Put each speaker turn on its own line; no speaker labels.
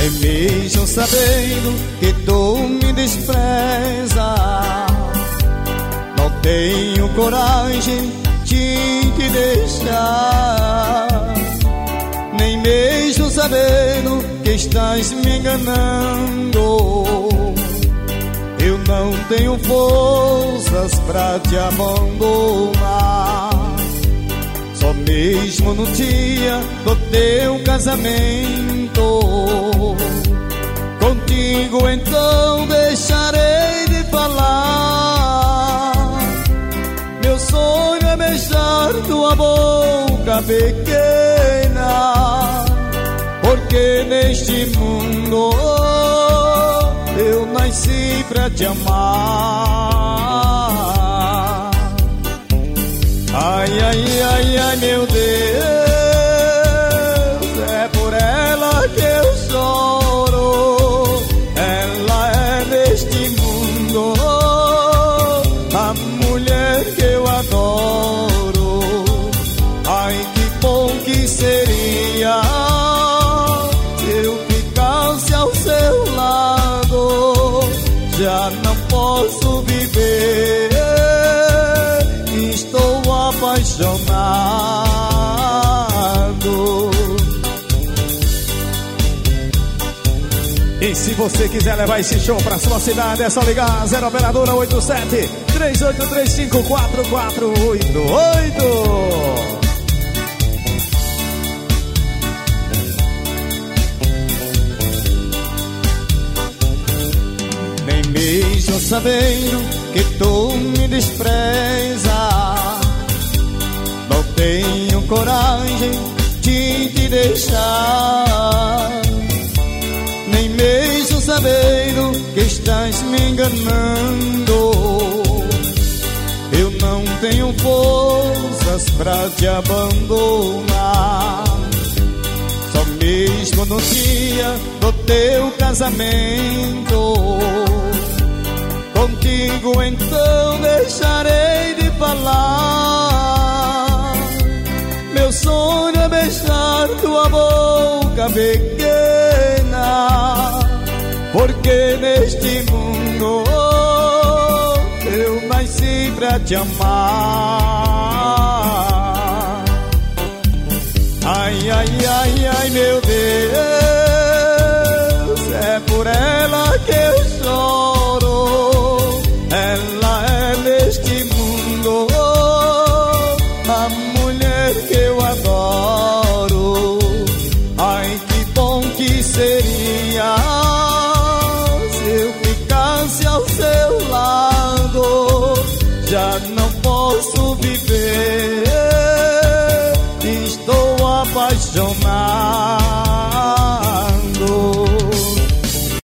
Nem mesmo sabendo que tu me despreza, não tenho coragem de te deixar. Nem mesmo sabendo que estás me enganando, eu não tenho forças pra te abandonar. Só mesmo no dia do teu casamento, contigo então deixarei de falar. Meu sonho é beijar tua boca pequena, porque neste mundo eu nasci pra te amar. Ai, ai, ai, ai, meu Deus, é por ela que eu choro. Ela é neste mundo a mulher que eu adoro. Ai, que bom que seria se eu ficasse ao seu lado. Já não posso viver, estou apaixonado.
E se você quiser levar esse show pra sua cidade, é só ligar 0 operadora 87 3835 4488.
Mesmo sabendo que tu me despreza, não tenho coragem de te deixar. Nem mesmo sabendo que estás me enganando, eu não tenho forças pra te abandonar. Só mesmo no dia do teu casamento, contigo então deixarei de falar. Meu sonho é beijar tua boca pequena, porque neste mundo eu nasci pra te amar. Ai, ai, ai, ai, meu Deus, é por ela que eu choro. Ela é neste mundo a mulher que eu adoro. Ai, que bom que seria se eu ficasse ao seu lado. Já não posso viver, estou apaixonado.